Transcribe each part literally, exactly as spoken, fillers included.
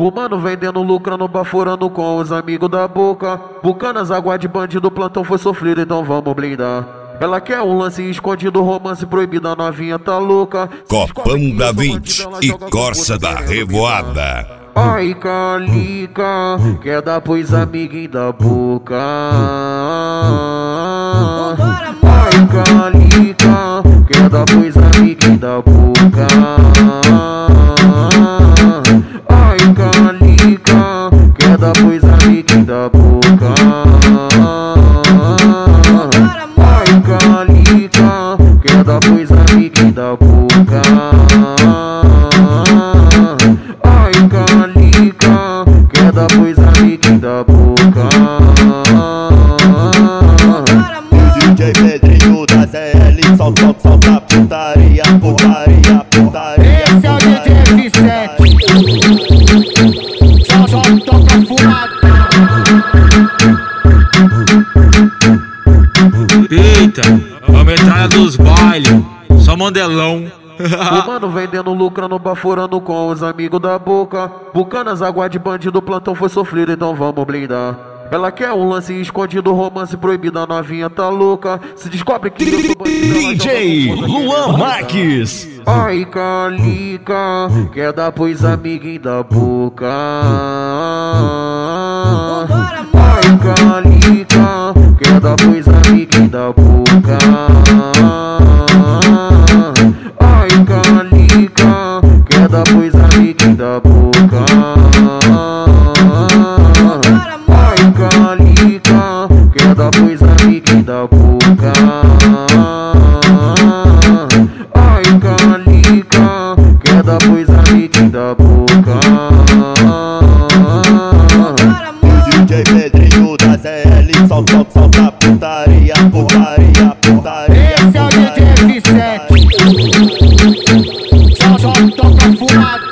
Fumando, vendendo, lucrando, baforando com os amigos da boca. Bucanas, água de bandido, plantão foi sofrido, então vamos blindar. Ela quer um lance escondido, romance proibido, a novinha tá louca. Copão da vinte e Corsa da Revoada. Ai, Calica, quer dar pros amiguinhos da boca. Ai, Calica, quer dar pros amiguinhos da boca. Ai, Calica, quer dar pros amiguinhos da boca. Ai, Calica, quer dar pros amiguinhos da boca. Ai, Calica, quer dar pros amiguinhos da boca. O D J Pedrinho da C L, sol, sol, solta putaria, putaria, putaria. Esse é o D J F sete, só, só toca fumada. Eita, a metralha dos bailes, só mandelão. Fumando, vendendo, lucrando, baforando com os amigos da boca. Bucanas, água de bandido, plantão foi sofrido, então vamos blindar. Ela quer um lance escondido, romance proibido, a novinha tá louca. Se descobre que eu sou bandido, ela D J joga Luan Marques. Ai, Calica, quer dar pros amiguinhos da boca. Ai, Calica, quer dar pros amiguinhos da boca. Ai, Calica, quer dar pros amiguinhos da boca. Ai, Calica, quer dar pros amiguinhos da boca. Ai, Calica, quer dar pros amiguinhos da boca. O D J Pedrinho da C L, sol, sol, solta putaria, putaria, putaria. Esse é o D J F sete, só, só toca fumada.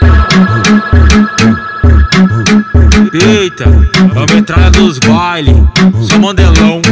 Eita, a metralha dos bailes, só mandelão.